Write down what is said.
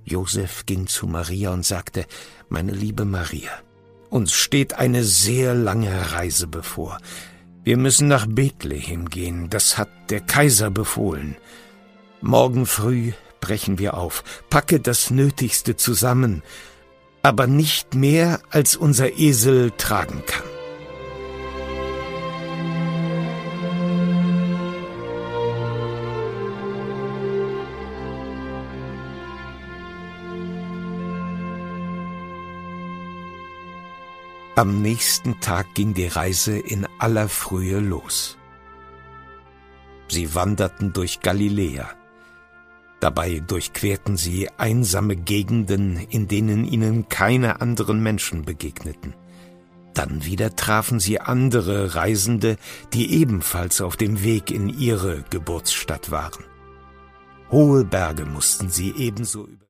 Josef ging zu Maria und sagte: »Meine liebe Maria, uns steht eine sehr lange Reise bevor. Wir müssen nach Bethlehem gehen, das hat der Kaiser befohlen. Morgen früh brechen wir auf, packe das Nötigste zusammen, aber nicht mehr, als unser Esel tragen kann.« Am nächsten Tag ging die Reise in aller Frühe los. Sie wanderten durch Galiläa. Dabei durchquerten sie einsame Gegenden, in denen ihnen keine anderen Menschen begegneten. Dann wieder trafen sie andere Reisende, die ebenfalls auf dem Weg in ihre Geburtsstadt waren. Hohe Berge mussten sie ebenso über